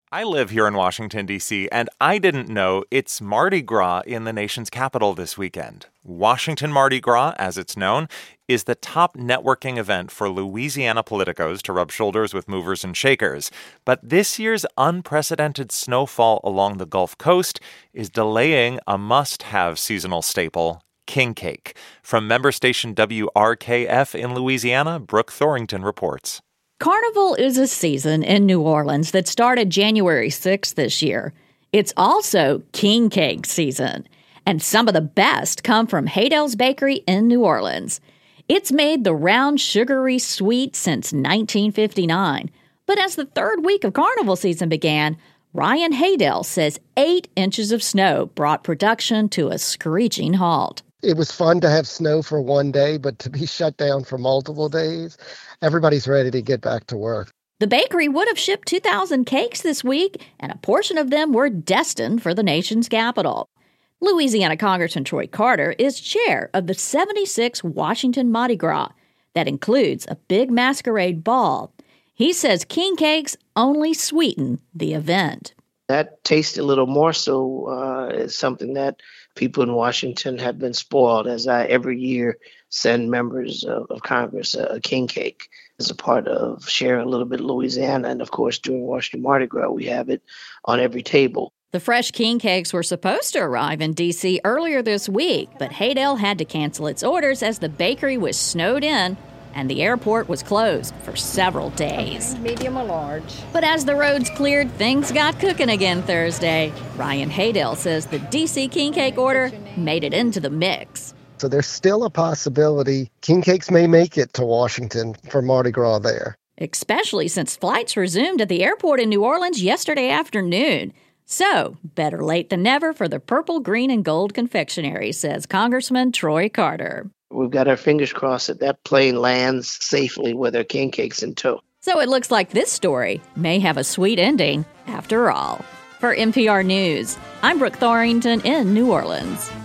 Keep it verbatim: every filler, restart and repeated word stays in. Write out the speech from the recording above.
I live here in Washington, D C, and I didn't know it's Mardi Gras in the nation's capital this weekend. Washington Mardi Gras, as it's known, is the top networking event for Louisiana politicos to rub shoulders with movers and shakers. But this year's unprecedented snowfall along the Gulf Coast is delaying a must-have seasonal staple, king cake. From member station W R K F in Louisiana, Brooke Thorington reports. Carnival is a season in New Orleans that started January sixth this year. It's also king cake season, and some of the best come from Haydell's Bakery in New Orleans. It's made the round, sugary sweet since nineteen fifty-nine. But as the third week of carnival season began, Ryan Haydell says eight inches of snow brought production to a screeching halt. It was fun to have snow for one day, but to be shut down for multiple days, everybody's ready to get back to work. The bakery would have shipped two thousand cakes this week, and a portion of them were destined for the nation's capital. Louisiana Congressman Troy Carter is chair of the seventy-sixth Washington Mardi Gras. That includes a big masquerade ball. He says king cakes only sweeten the event. That taste a little more so uh, is something that people in Washington have been spoiled, as I every year send members of, of Congress a, a king cake as a part of sharing a little bit of Louisiana. And of course, during Washington Mardi Gras, we have it on every table. The fresh king cakes were supposed to arrive in D C earlier this week, but Haydell had to cancel its orders as the bakery was snowed in and the airport was closed for several days. Okay, medium or large. But as the roads cleared, things got cooking again Thursday. Ryan Haydell says the D C king cake order made it into the mix. So there's still a possibility king cakes may make it to Washington for Mardi Gras there. Especially since flights resumed at the airport in New Orleans yesterday afternoon. So, better late than never for the purple, green, and gold confectionery, says Congressman Troy Carter. We've got our fingers crossed that that plane lands safely with our king cakes in tow. So it looks like this story may have a sweet ending after all. For N P R News, I'm Brooke Thorington in New Orleans.